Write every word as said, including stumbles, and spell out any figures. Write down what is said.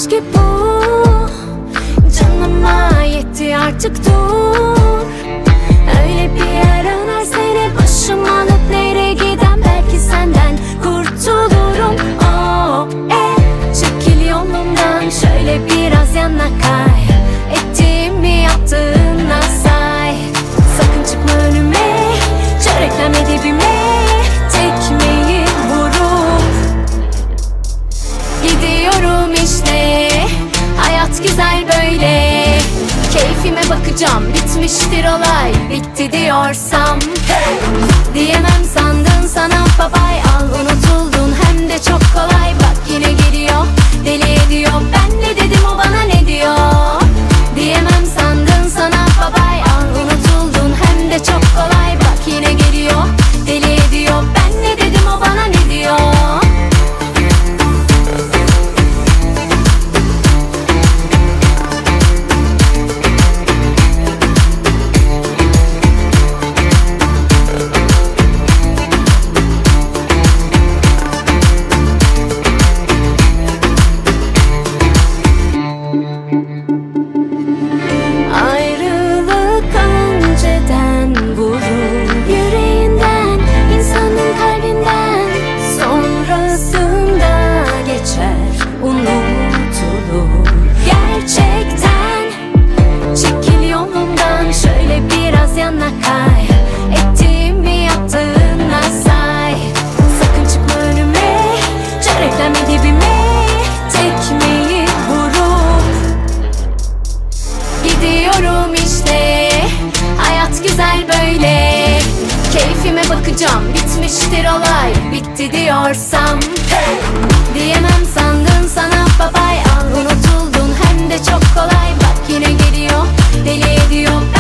aşk ki bu? Canıma yetti artık, dur. Öyle bir yer önersene, başım alıp nereye giden, belki senden kurtulurum. Oh, eh, çekil yolumdan, şöyle biraz yana kay. Ettiğimi yaptığına say. Sakın çıkma önüme, çörekleme dibime, tekmeyi vurup gidiyorum işte. Hayat güzel böyle, keyfime bakacağım, bitmiştir olay. Bitti diyorsam hey! Diyemem sandın sana babay, al unutuldun hem de çok kolay. Bak yine geliyor, deli ediyor, ben ne dedim o bana ne diyor. Diyemem sandın sana babay, al unutuldun hem de çok kolay. Bak yine geliyor, deli ediyor, ben ne dedim o bana ne diyor. Yana kay, ettiğimi yaptığına say. Sakın çıkma önüme, çörekleme dibime, tekmeyi vurup gidiyorum işte. Hayat güzel böyle, keyfime bakacağım, bitmiştir olay. Bitti diyorsam hey! Diyemem sandın sana babay, al unutuldun hem de çok kolay. Bak yine geliyor, deli ediyor,